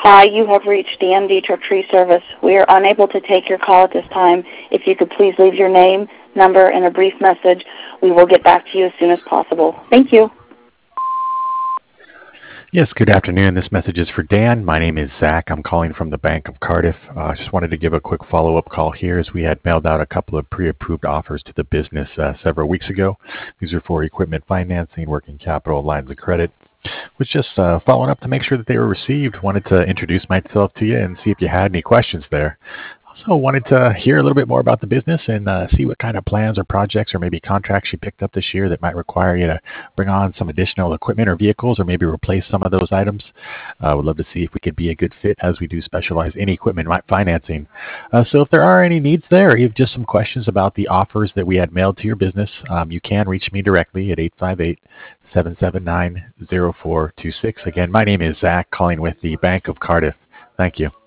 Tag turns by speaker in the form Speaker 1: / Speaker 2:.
Speaker 1: Hi, you have reached Dan Dietrich Tree Service. We are unable to take your call at this time. If you could please leave your name, number, and a brief message, we will get back to you as soon as possible. Thank you.
Speaker 2: Yes, good afternoon. This message is for Dan. My name is Zach. I'm calling from the Bank of Cardiff. Just wanted to give a quick follow-up call here as we had mailed out a couple of pre-approved offers to the business several weeks ago. These are for equipment financing, working capital, lines of credit. Was just following up to make sure that they were received. Wanted to introduce myself to you and see if you had any questions there. Also wanted to hear a little bit more about the business and see what kind of plans or projects or maybe contracts you picked up this year that might require you to bring on some additional equipment or vehicles or maybe replace some of those items. Would love to see if we could be a good fit as we do specialize in equipment financing. So if there are any needs there or you have just some questions about the offers that we had mailed to your business, you can reach me directly at 858-779-0426. Again, my name is Zach, calling with the Bank of Cardiff. Thank you.